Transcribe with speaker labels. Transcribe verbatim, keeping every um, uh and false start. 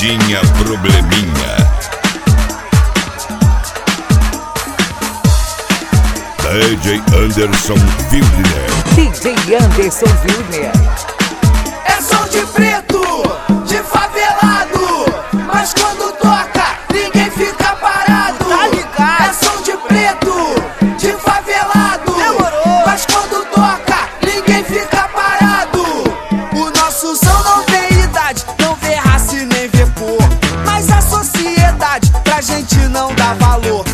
Speaker 1: Tinha probleminha. D J Anderson Wildner.
Speaker 2: D J Anderson Wildner.
Speaker 3: É som de preto, de favelado, mas quando toca, ninguém fica parado.
Speaker 2: Tá ligado?
Speaker 3: É som de preto, de favelado, demorou, mas quando toca, ninguém fica parado. O nosso som não tem idade, não vê raça e nem vê cor, mas a sociedade pra gente não dá valor.